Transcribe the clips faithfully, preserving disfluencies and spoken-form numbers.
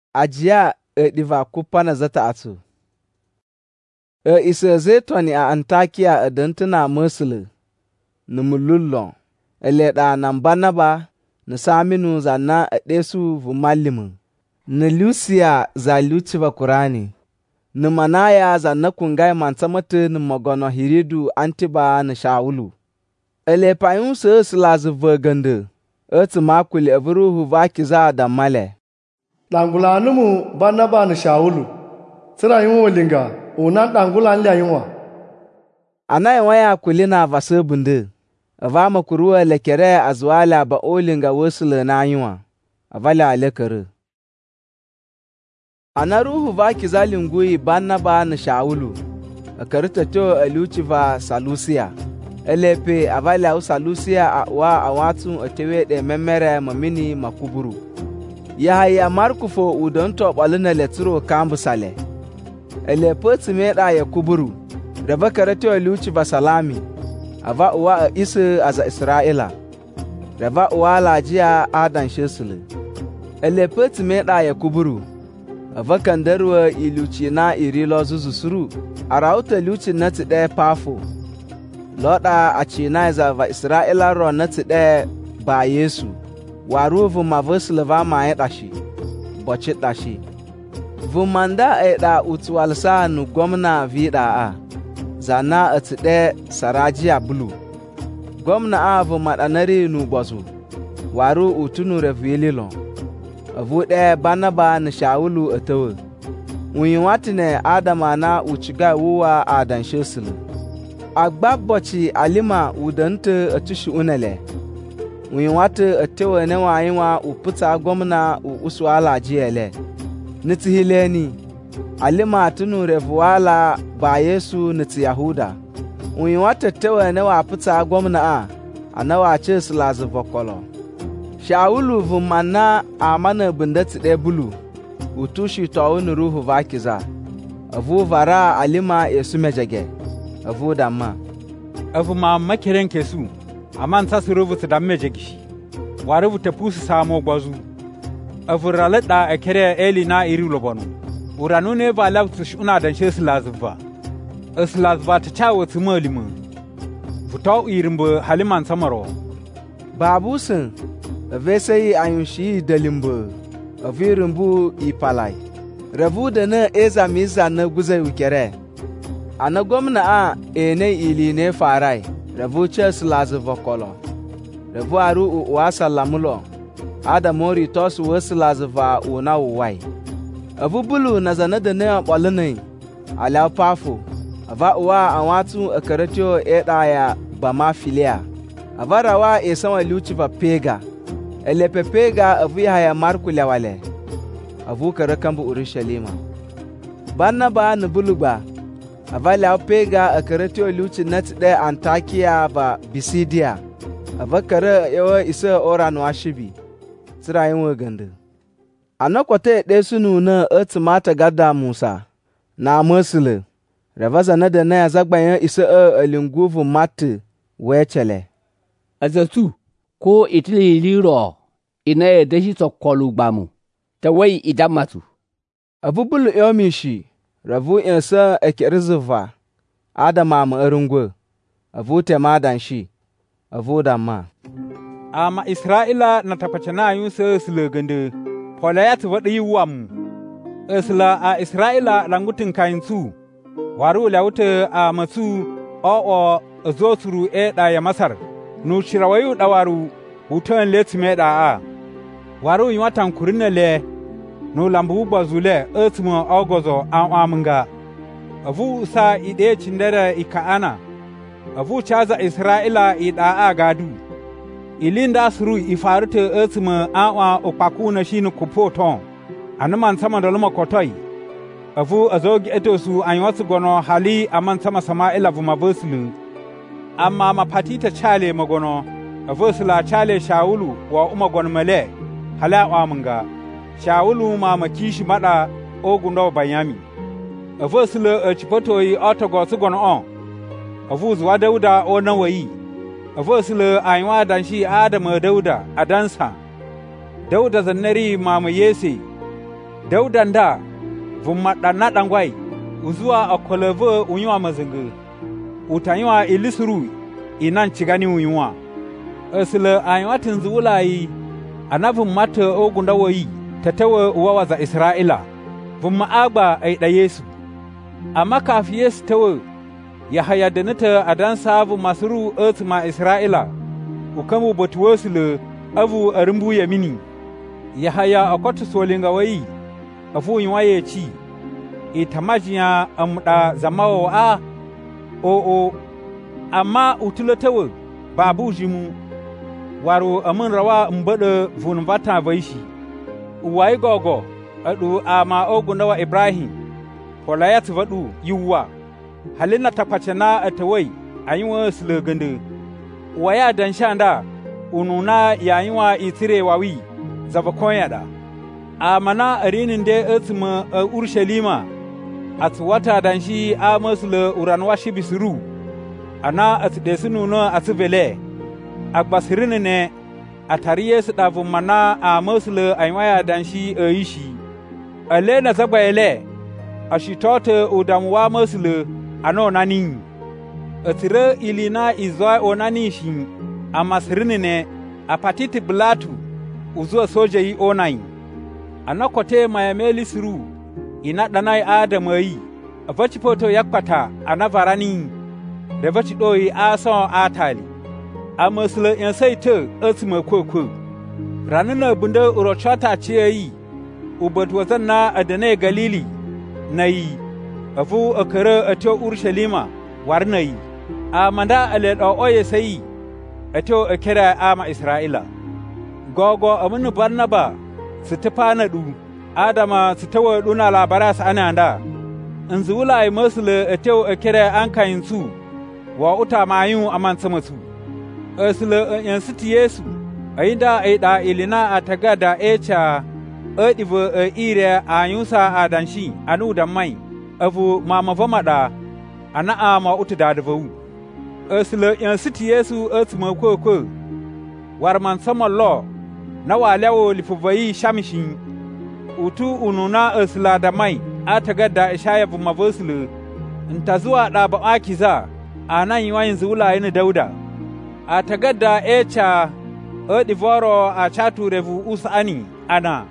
ajiya e diva kupana zata atu. E isa zetoni a Antakiya e dantuna musulu ni mulullon eleda nan Barnaba ni Saminu zanna e desu vu mallimu ni Lucia za luciva kurani ni Manaya zanna kungai mansamatu ni magono hiridu Antiba ni Shawulu ele payun se slazu vagande eti makuli evruhu vakiza da male dangulanumu Barnaba ni Shawulu tsira yin wolinga unan dangulan layinwa anai waya kulina vase bunde ava makuruwa lekere azwala ba olinga wosule na yiwa avala lekere ana ruhu vaki zalingui Barnaba ni Shawulu akarita to aluciva Salusia elepe avala u Salusia wa awatu otewe de memere mamini makuburu yahaya markufo udonto balina leturo kambusale elepe timeda ya kuburu raba karato aluciva Salami ava uwa isa aza Isra'ila raba uwa lajiya adan shesule elepe timeda ya kuburu ava kandarwa iluci na irilo zuzusuru a rauta luci na ti ɗaya pafo loda a ce na zava Isra'ila ro na ti ɗaya ba Yesu waru vuma vasilva ma ya ɗashi boci ɗashi vumanda a ɗa utuwalsa nu gwamna viɗa a zana a ti ɗaya sarajiya bulu gwamna a vuma ɗanari nu gwazo waru utunu revililon avu ɗaya Barnaba ni Shawulu a tawo wunyi wati ne Adama na uciga wuwa a danshe sulu agba boci alima udanta a tushi unale wunyi wati a tawo ne wayin wa uputa gwamna u uswala jiyele niti hileni alima tunu revuwala ba Yesu niti Yahuda wunyi wati tawo ne wa puta gwamna a anawa ce sulazu vokolo Shawulu vumanna amana bindati ɗaya bulu, utushi tawuni ruhu vakiza, avu vara alima esu mejage, avu damma. Avu ma makiren kesu, aman tasu ruvu ta damme jagi, wa ruvu ta pusu samo gwazu. Avu ralada a kere eli na iri lobonu, uranu ne ba lautu shuna dan she slazuva. Slazuva ta chawo tu malimu. Vuta irimbo haliman samaro. Babusin vesei ayunshi dalimbo avirumbu ipalai ravu da na eza miza na guze wikere ana gwamna a ene ili ne farai ravu ches lazu vokolo ravu aru wa salamulo ada mori tosu wasu lazu va una uwai avu bulu na zana da ne bolini ala pafo ava uwa anwatu akaratio edaya bama filia avarawa esanwa luciva pega elepe pega avu haya marku lawale avu karakambu Urushalima Barnaba ni bulugba avala pega akaratio luci nat de Antakiya ba Bisidia avakara yawa isa ora no ashibi tsira yin waganda anakwate de sunu na atmata gada Musa na musule ravaza na da na zagbayan isa a alinguvu mate wechele azatu ko itili liro ina ya dashi tsokolu gbamu ta wai idamatu abubulu yomishi ravu insa ekirizuva adama ma erungwe avu temadan shi avu damma ama Isra'ila na tapacana yun sa slugande pola ya tuwada yiwam isla a Isra'ila langutin kayin su waru lawta a masu o o zoturu e da ya Masar no shirawayu dawaru hutan letme da a waru yatan kurina le no lambu bazule etmo ogozo an amunga avu sa ide cindara ikaana avu chaza Isra'ila ida a gadu ilinda suru ifarute etmo an opakuna shinu kupoton anuman sama dolma kotoi avu azogi etosu anwasu gono hali aman sama Sama'ila vuma veslu amma mapatita chale magono avosla chale Shawulu wa umagon male hala amunga Shawulu ma makishi mada ogundo bayami avosla achipotoi otogo sugono on avuz wa Dauda o nawayi avosla aywa danshi Adam Dauda adansa Dauda zannari mama Yese Daudan da vumma ɗanna ɗangwai uzuwa a kwalava unywa mazingi utanywa ilisuru inan cigani unywa asila anywa tinzuulayi anavum mata ogunda woyi tatawa uwawa za Isra'ila vumma agba ai da Yesu amma kafi Yesu tawa ya haya da nata adan sabu masuru ma Isra'ila ukamu batuwasile avu arimbu yamini ya haya akwatu solinga wayi afu ywaye ci itamajiya amda zamawo a o o amma utulatawa babu jimu waro amin rawa mbada vunvata vaishi uwai gogo adu ama ogunda wa Ibrahim polayat vadu yuwa halina tapachana atawai ayinwa slugande waya dan shanda ununa yayinwa itire wawi zavakoyada amana arinin de atma Urshalima atwata dan shi amasle uranwa shibisuru ana atdesununa atvele agbasirin ne atariye su davu mana a masle aywaya dan shi ayishi ale na zagbaele ashitote udamwa masle ano nani atire ilina izwa onani shi amasirin ne apatiti blatu uzo soje yi onai anakote mayameli siru ina danai adamai avachi poto yakpata anavarani devachi doi ason atali amasle yan sai ta atsima kwakwa ranana bunda urochata ce yi ubadwazan na adane galili na yi afu akara ato Urshalima war na yi amanda aleda oye sai ato akira ama Isra'ila gogo amunu barnaba su tafa na du adama su tawa duna labara su ana da in zuwula ai masle ato akira an kayin su wa uta mayun aman sama su asila yan siti Yesu ainda aida ilina atagada echa adiva ire ayusa adanshi anu da mai avu mama vamada ana ama utuda da vu asila yan siti Yesu atuma kokko warman sama lo na walawo lifuvayi shamishin utu ununa asila da mai atagada ishaya vuma vosle ntazuwa da ba akiza anan yayin zuula yin Dauda a tagadda echa adivoro a chatu revu usani ana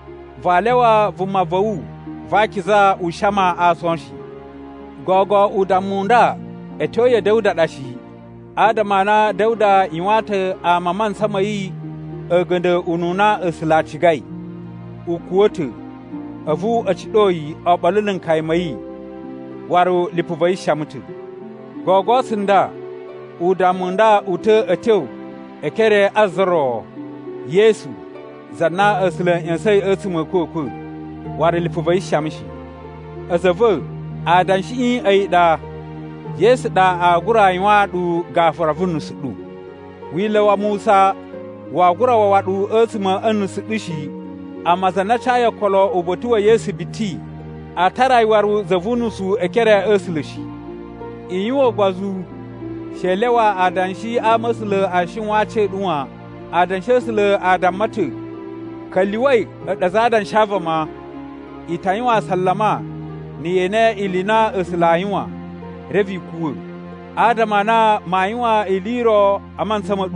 valewa vumavau vakiza ushama asonshi gogo udamunda etoye Dauda dashi adamana Dauda iwata a maman samayi aganda ununa aslachigai ukuwote avu achidoyi abalulin kaimai waro lipuvai shamutu gogo sinda udamunda uta atew ekere azro Yesu zanna aslan yansai atuma koko ware lifuvai shamshi azava adanshi aida Yesu da aguraywa du gafarafun sudu wilawa Musa wa gurawa wadu atuma ansudishi amazana chaya kolo obotuwa Yesu biti ataraiwaru zavunusu ekere aslishi iyiwo gbazu shelewa adanshi amasle ashin wace duwa adanshe sule adamatu kaliwai da zadan shavama itayiwa sallama ni yene ilina islayiwa revi kuwe adama na mayiwa iliro aman samadu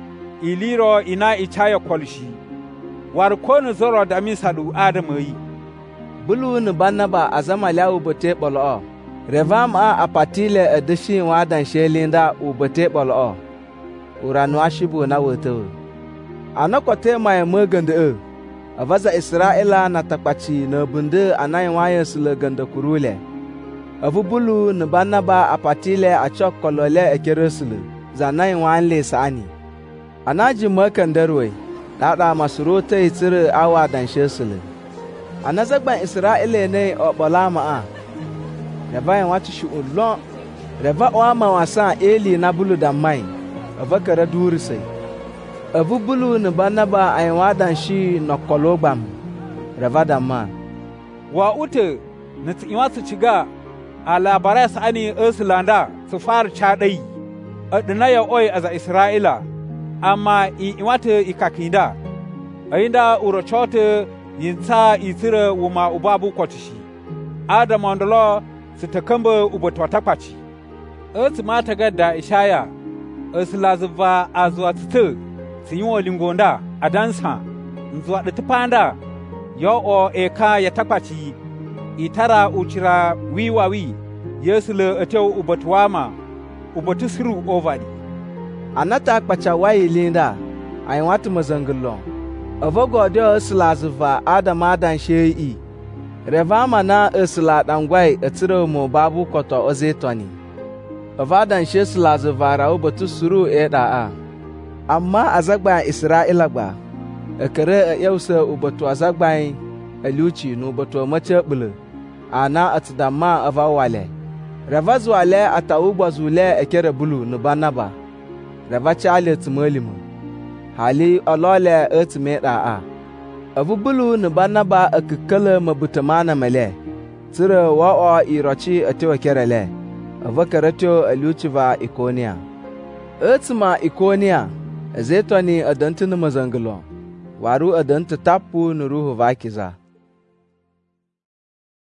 iliro ina ichaya kwalshi war konu zoro da misadu adama yi bulu ni banaba azama lawo bote bolo revam a apatile edishi wadan shelinda ubote bolo uranu ashibu na woto anakote mai maganda e avaza Isra'ila na takpachi na bunde anayi waye sule ganda kurule avu bulu ni banaba apatile achok kolole ekeresule zanayi wanle sani anaji makandarwe dada masurote itire awa dan shesule anazagban Isra'ila ne obolama a reva yan wati shi ulon reva wa ma wasa eli na bulu da mai avakara duri sai avu bulu ni banaba ayi wadan shi na kologbam reva da ma wa ute na tsiwa su ciga a labarai sa'ani Islanda su fara cadai adina ya oi aza Isra'ila amma i wata ikakinda ayinda urochote yinsa isira wuma ubabu kwatishi ada mondolo sitakamba ubotwa takwachi esi mata gadda ishaya esi lazva azwa tsu sinyo lingonda adansa nzwa da tupanda yo o eka ya takwachi itara uchira wiwawi yesle ateu ubotwama ubotusiru ovadi anata kpacha wayi linda ay watu mazangullo avogo de slazva adama dan shei revama na esla dangwai etiro mo babu koto ozetoni avadan she slazva ra ubotusuru eda a amma azagba isra'ila gba ekere yausa ubotu azagba eluchi no ubotu mace bulu ana atdama avawale ravazwale atawugbazule ekere bulu no banaba ravachale tmolimu hali olole etmeda a avu bulu no banaba akkala mabutamana male tire wa o irochi atewa kerele avakarato aluchiva ikonia etma ikonia zetoni adantinu mazangalo waru adanta tapu no ruhu vakiza